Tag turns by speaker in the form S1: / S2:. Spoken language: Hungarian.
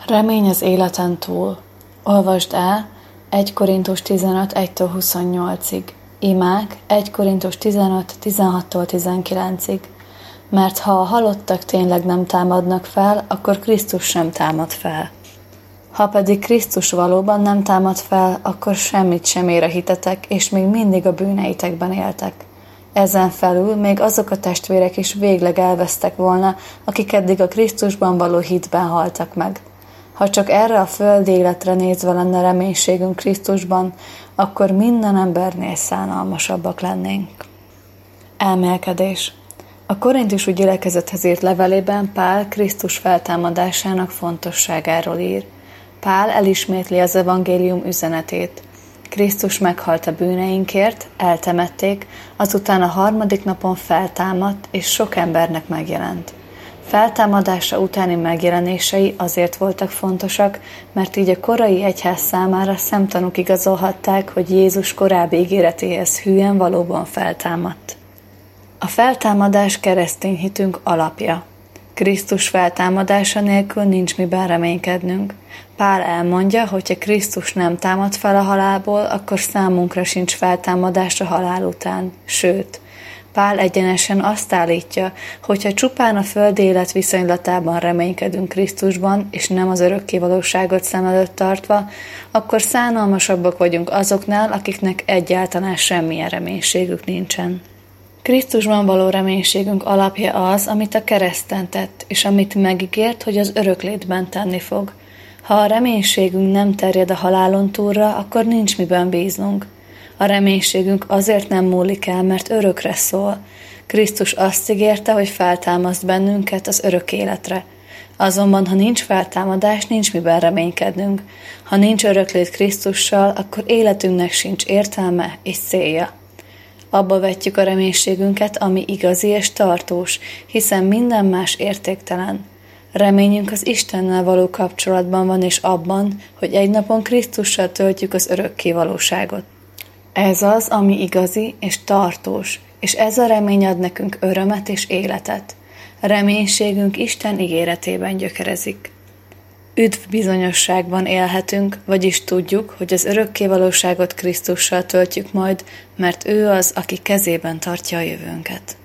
S1: Remény az életen túl. Olvasd el 1 Korintus 15, 1-28-ig. Imák 1 Korintus 15, 16-19-ig. Mert ha a halottak tényleg nem támadnak fel, akkor Krisztus sem támad fel. Ha pedig Krisztus valóban nem támad fel, akkor semmit sem ér a hitetek, és még mindig a bűneitekben éltek. Ezen felül még azok a testvérek is végleg elvesztek volna, akik eddig a Krisztusban való hitben haltak meg. Ha csak erre a földi életre nézve lenne reménységünk Krisztusban, akkor minden embernél szánalmasabbak lennénk. Elmélkedés. A korintusi gyülekezethez írt levelében Pál Krisztus feltámadásának fontosságáról ír. Pál elismétli az evangélium üzenetét. Krisztus meghalt a bűneinkért, eltemették, azután a 3. napon feltámadt, és sok embernek megjelent. Feltámadása utáni megjelenései azért voltak fontosak, mert így a korai egyház számára szemtanúk igazolhatták, hogy Jézus korábbi ígéretéhez hűen valóban feltámadt. A feltámadás keresztény hitünk alapja. Krisztus feltámadása nélkül nincs miben reménykednünk. Pál elmondja, hogy ha Krisztus nem támad fel a halálból, akkor számunkra sincs feltámadás a halál után. Sőt, Pál egyenesen azt állítja, hogy ha csupán a földi élet viszonylatában reménykedünk Krisztusban, és nem az örökkévalóságot szem előtt tartva, akkor szánalmasabbak vagyunk azoknál, akiknek egyáltalán semmilyen reménységük nincsen. Krisztusban való reménységünk alapja az, amit a kereszten tett, és amit megígért, hogy az öröklétben tenni fog. Ha a reménységünk nem terjed a halálon túlra, akkor nincs miben bíznunk. A reménységünk azért nem múlik el, mert örökre szól. Krisztus azt ígérte, hogy feltámaszt bennünket az örök életre. Azonban, ha nincs feltámadás, nincs miben reménykednünk. Ha nincs öröklét Krisztussal, akkor életünknek sincs értelme és célja. Abba vetjük a reménységünket, ami igazi és tartós, hiszen minden más értéktelen. Reményünk az Istennel való kapcsolatban van, és abban, hogy egy napon Krisztussal töltjük az örökké valóságot. Ez az, ami igazi és tartós, és ez a remény ad nekünk örömet és életet. Reménységünk Isten ígéretében gyökerezik. Üdv bizonyosságban élhetünk, vagyis tudjuk, hogy az örökké valóságot Krisztussal töltjük majd, mert ő az, aki kezében tartja a jövőnket.